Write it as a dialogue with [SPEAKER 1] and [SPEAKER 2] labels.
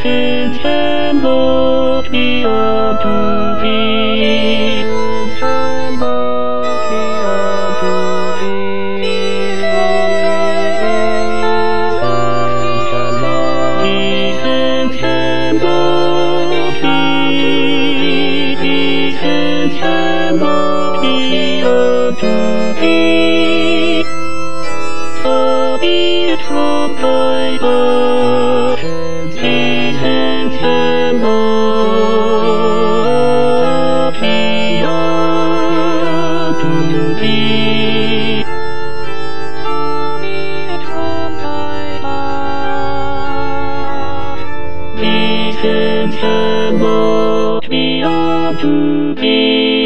[SPEAKER 1] Since and look me up to thee. Since and look me up to thee. Since and look me, since and look me up to thee. Far be it from thy birth, since and look me up to thee. Far be it from thy birth, since and look me up to thee.